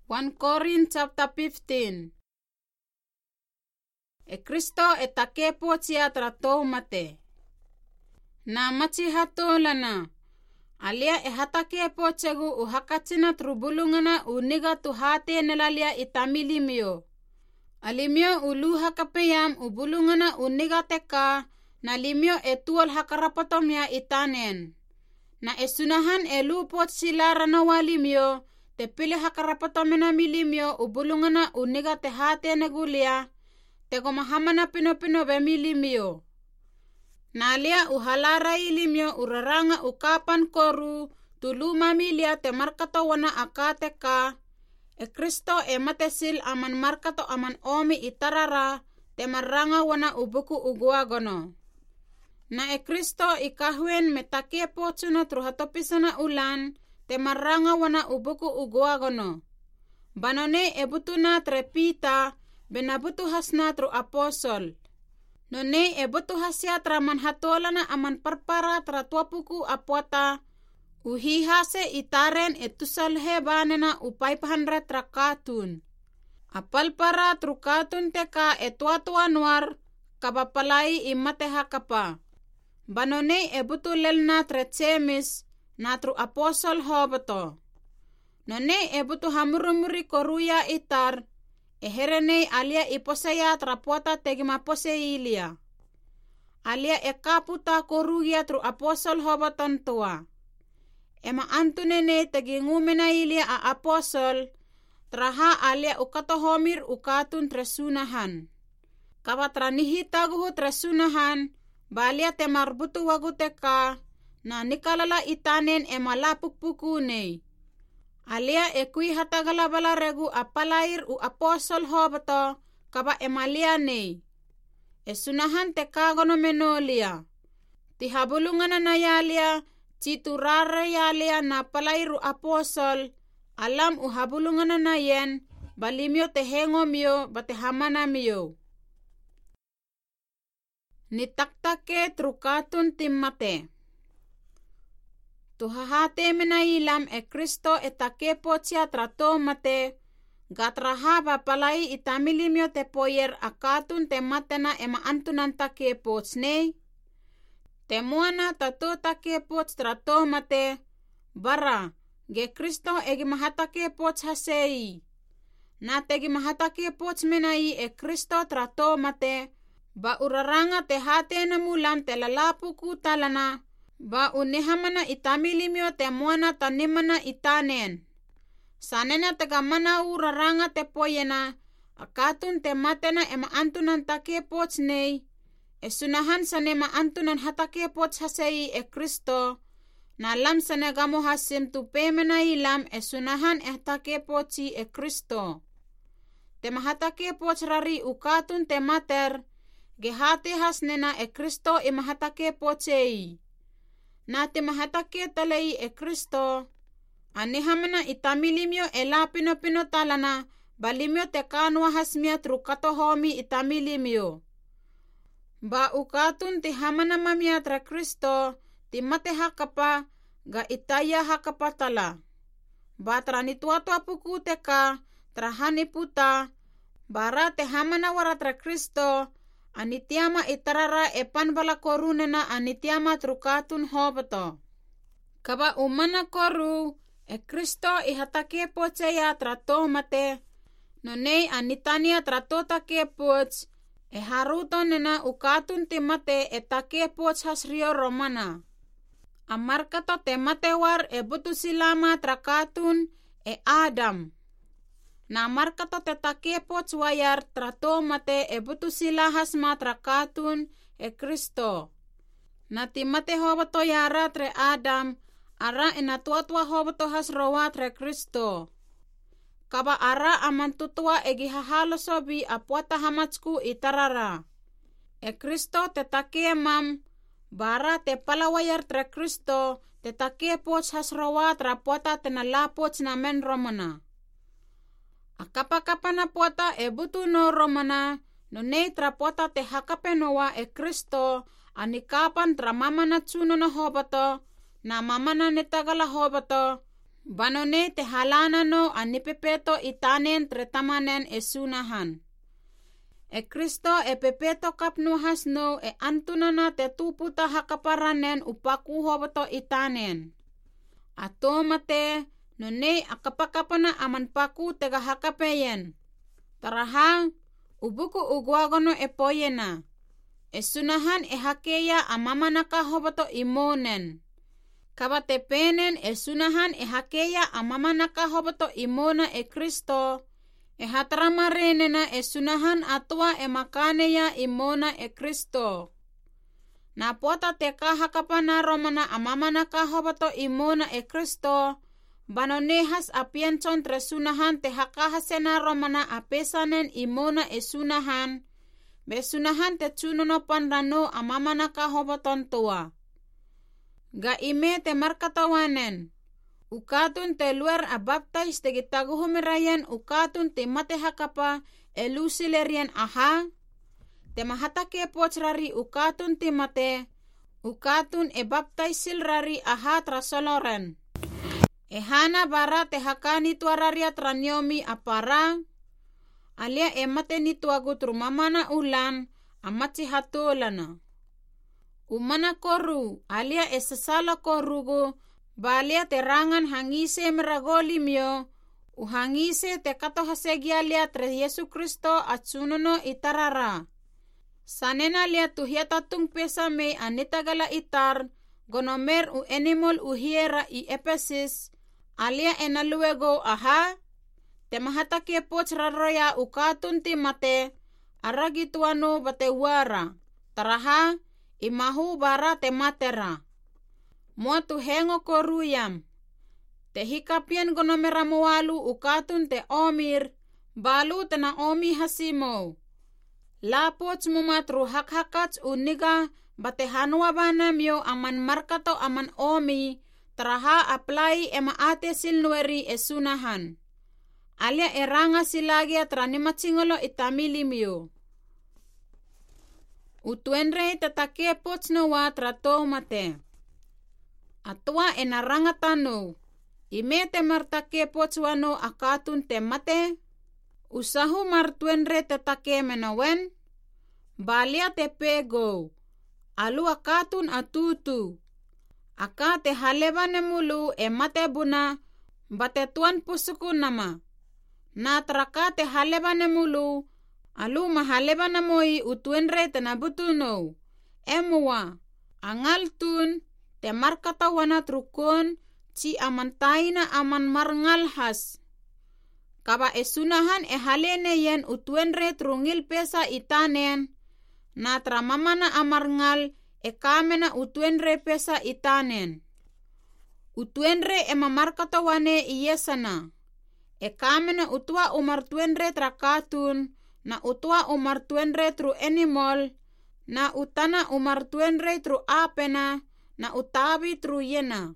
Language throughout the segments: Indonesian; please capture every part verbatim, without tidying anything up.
First Corinthians chapter fifteen. E Kristo e takepo tia trato mate. Na machi hato lana. Alia e hatakepo chegu u hakatina trubulungana u niga tu hate nelalia itamilimio. Alimio ulu hakapeyam u bulungana u niga teka na limio e tuol hakarapatomia itanen. Na esunahan e lupot sila ranawalimio te pili hakarapatomena milimio u bulungana u niga te hate negulia te gomahamana pinopino be milimio. Na alia u halarai limio u raranga u kapan koru tulu mamilia te markato wana akate ka. E Kristo e matesil aman markato aman omi itarara te maranga wana ubuku uguagono. Na e Kristo ikahuen metake pochuna truhatopisana ulan te maranga wana ubuku uguagono. Banone e butuna trepita benabutu hasna tru aposol. None e butu hasya traman hatolana aman parpara tra tuapuku apuata. Uhihase itaren etusalhe banena upai pahanre trakatun. Apalpara trukatun teka etuatua nuar kabapalai imate hakapa. Banone e butu lelna trechemis na tru aposol hobato. None e butu hamurumuri koruya itar. Eherene alia iposaya trapuata tegima poseilia. Alia e kaputa korugia tru aposol hobaton tua. Ema antunene tegi ngumena ilia a aposol. Traha alia ukatohomir ukatun tresunahan. Kabatra nihi taguhu tresunahan. Balia te marbutu waguteka. Na nikalala itanen ema lapukpukune. Alia e kui hatagalabala regu apalair u aposol hobato kaba emalia nei. E sunahan te kagono menolia. Ti habulungana na yalia, citurare yalia na palair u aposol, alam u habulungana na yen, balimio te hengo mio bate hamana mio. Ni taktake trukatun timmate. Tuhahate menailam e Kristo e takepo tia trato mate. Gatraha bapalai itamilimio te poyer akatun te matena ema antunan takepo tsnei. Te muana tato takepo trato mate. Bara, ge Kristo egi mahatakepo hasei. Na tegi mahatakepo menai e Kristo trato mate. Ba uraranga te hate namulam te lalapuku talana. Ba unihamana itamilimio te muana tanimana itanen. Sanena tega mana uraranga te poyena. Akatun te matena ema antunan take pots nei. E sunahan sanema antunan hatake pots hasei e Kristo. Na lam sanegamo hasim tu pemena ilam e sunahan e hatake potsi e Kristo. Te mahatake pots rari ukatun te mater. Gehate hasnena e Kristo e mahatake potsei. Na te mahatake talei e Kristo. Anihamana itamilimio e la pinopino talana. Balimio te kanua hasmia tru katohomi itamilimio. Ba ukatun ti hamana mamia tra Kristo. Ti mate hakapa. Ga itaya hakapa tala. Ba trani tuatua puku teka. Trahani puta. Bara te hamana wara tra Kristo. Anitiama itarara e panbala korunena anitiama trukatun hobato. Kaba umana koru e Kristo ihatake pocheya trato mate. Nonei anitania trato take poch. E haruto nena ukatun te mate e take poch hasrio romana. Amarkato te matewar e butu silama trakatun e Adam. Na markato te take poch wayar trato mate e butu silahas matrakatun e Kristo. Na ti mate hobato yara tre Adam, ara ina tuatua hobato has rowa tre Kristo. Kaba ara amantutua egi hahalo sobi apuata hamatsku itarara. E Kristo te take mam, bara te palawayar tre Kristo, te take poch has rowa tra puata te na la poch na men romana. Akapa-kapa na puata e butu no romana, no nei tra puata te hakape noa e Kristo, anikapan tra mamana tsuno na hobato, na mamana netagala hobato, Banone te halanano anipepeto itanen tretamanen e sunahan. E Kristo e pepeto kapnuhas no e antunana te tuputa hakaparanen upaku hoboto itanen. Atomate no ne akapakapana aman paku tega hakapeyen. Taraha ubuku ugwagono e poyena. E sunahan e hakeya amamanaka hoboto imonen. Kabate penen e sunahan e hakeya amamanaka hoboto imona e Kristo. E hatramarenena e sunahan atua e makaneya imona e Kristo. Na pota te kahakapana romana amamanaka hoboto imona e Kristo. Banonehas apienchon tre sunahan te hakahasena romana apesanen imona e sunahan. Be sunahan te tsunono panrano amamanaka hoboton tua. Ga ime te markatawanen. Ukatun te luar a baptais te gitaguhumirayan ukatun te mate hakapa e lusilerian aha. Te mahatake pochrari ukatun te mate. Ukatun e baptaisil rari aha trasoloren. E hana bara te hakani tuararia tranyomi apara. Alia e mate ni tuagu trumamana ulan amatsi hatolana. Umana koru alia e sasala korugo. Balia te rangan hangise meragoli mio, uhangise te kato hasegia lia tre Yesu Kristo atsunono itarara. Sanena lia tuhiata tung pesa me anitagala itar, gonomer u animal uhiera i Epesis, alia enaluego aha, te mahatake poch raroya ukatun ti mate, aragituano batewara, taraha, imahu bara te matera. Mua tu hengo koruyam. Te hikapien gonomeramualu ukatun te omir. Balu tena omi hasimo. La poch mumatru hakhakats uniga. Bate hanua banamyo aman markato aman omi. Teraha aplai ema ate silnueri esunahan. Alia eranga silagia tranimatsingolo itamilimyo. Utuenre tetake poch noa trato mate. Atua e narangatano. Ime te martake pochuano akatun te mate. Usahu martuenre te take menawen. Balia te pego. Alu akatun atutu. Aka te halebane mulu e mate buna. Bate tuan pusuku nama. Na traka te halebane mulu. Alu mahalebane moi utuenre te nabutuno. Emua. Angal tun. Te markata wana trukon, ci amantaina aman marngal has. Kaba esunahan e halene yen utuenre trungil pesa itanen, na tramamana amarngal e kamena utuenre pesa itanen. Utuenre e mamarkata wane iyesana. E kamena utua umartuenre trakatun, na utua umartuenre tru animal, na utana umartuenre tru apena, na utabi truyena.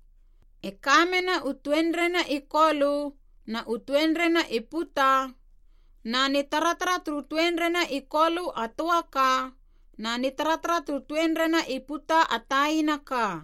E kamena utuenrena ikolu, na utuenrena iputa, na nitaratra trutuenrena ikolu atuaka, na nitaratra trutuenrena iputa atainaka.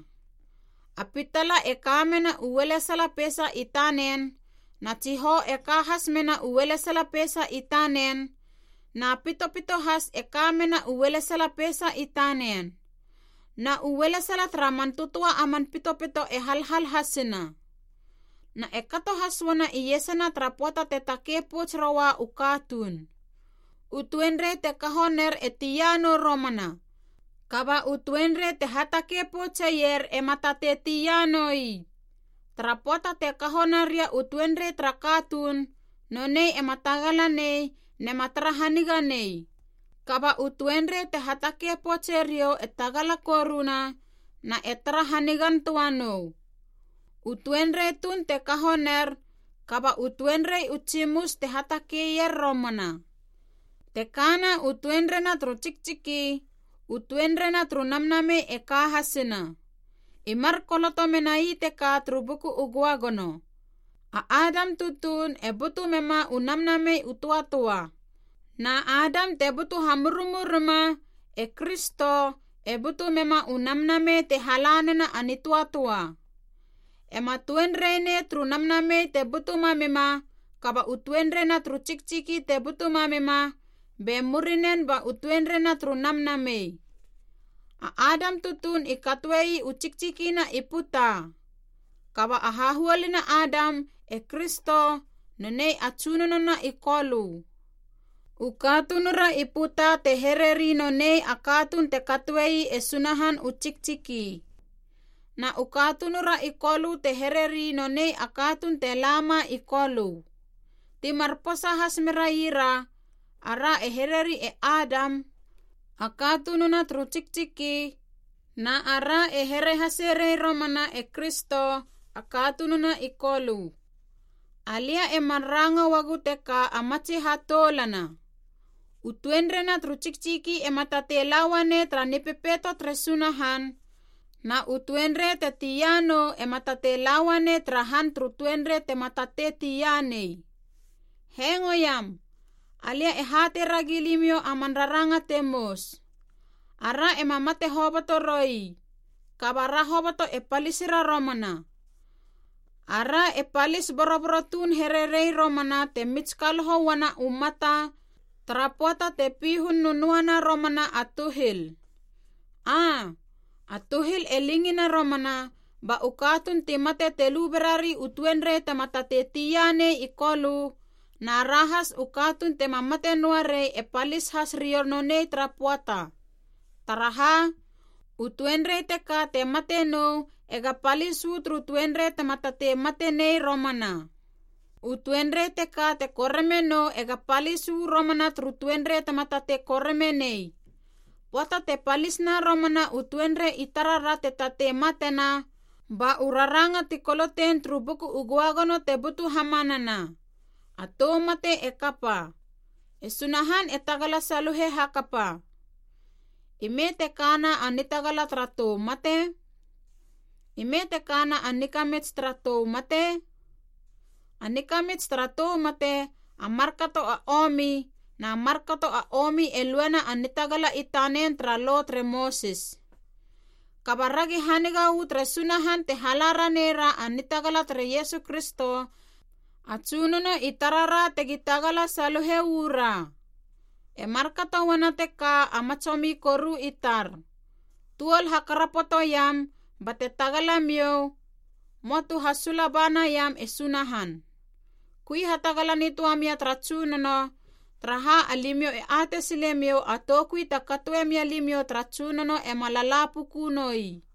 Apitala e kamena uwelesala pesa itanen, na tiho e kahas mena uwelesala pesa itanen, na pito pito has e kamena uwelesala pesa itanen. Na uwela sala traman tutua aman pito-pito e hal-hal hasina. Na e kato haswana iyesana trapota te take pochrawa ukatun. Utuenre te kahoner e tiyano romana. Kaba utuenre te hatake pochayer e matate tiyanoi. Trapota te kahonaria utuenre trakatun. Nonei e matagalane ne matrahaniganei. Kaba utuenre te hatake pocherio e tagala koruna na e trahanigan tuano. Utuenre tun te kahoner, kaba utuenre uchimus te hatake yer romana. Te kana utuenre na tru chikchiki, utuenre na tru namname e kahasina. Imar koloto menai te ka tru buku uguagono. A Adam tutun e butu mema unamname utua-tua. Na Adam te butu hamurumuruma e Kristo e butu mema unamname te halanena anitua-tua. ema tuenre ne tru namname te butu mamema, kaba utuenre na tru cikciki te butu mamema, be murinen ba utuenre na tru namname. A Adam tutun ikatwei u cikciki na iputa. Kaba ahahuali na Adam e Kristo nenei acunono na ikolu. Ukatunura iputa te hereri nonei akatun te katwei e sunahan u cikciki. Na ukatunura ikolu te hereri nonei akatun te lama ikolu. Ti marposa hasmeraira ara e hereri e Adam akatununa tru cikciki na ara e here hasere romana e Kristo akatununa ikolu. Alia e maranga wagu teka amaci hatolana. Utuenre na tru cikciki e matate lawane tra nipepeto tresunahan. Na utuenre te tiyano e matate lawane tra han tru tuenre te matate tiyane. Hengo yam. Alia e hate ragilimio amanraranga temos. Ara e mamate hobato roi. Kabara hobato e palisira romana. Ara e palis boroborotun hererei romana te mitskaloho wana umata. Trapuata te pihun nunuana romana atuhil. Ah, atuhil e lingina romana. Ba ukatun timate te luberari utuenre te matate tiyane ikolu. Na rahas ukatun te mamate nuare e palis has rionone trapuata. Taraha, utuenre te ka te mate no ega palis utru tuenre te matate mate nei romana. Utuenre te ka te koreme no ega palis u romana tru tuenre te matate koreme nei. Puata te palis na romana utuenre itarara te tate matena. Ba uraranga ti koloten tru buku uguagono te butu hamanana. Ato mate e kapa. E sunahan e tagala saluhe hakapa. Ime te kana anitagala trato mate. Ime te kana anikamit trato mate. Anikamit trato mate amarkato a omi. Na amarkato a omi eluena anitagala itanen tra lo tre Moses. Kabaragi haniga u tre sunahan te halaranera anitagala tre Yesu Kristo. Atsunono itarara te gitagala saluhe ura. E markata wana teka amatsomi koru itar. Tuol hakarapoto yam bate tagala mio. Motu hasula bana yam esunahan. Kui hatagala nitu amia tratsunono. Traha alimio e ate silemio atokui takatue mia limio tratsunono e malalapu kunoi.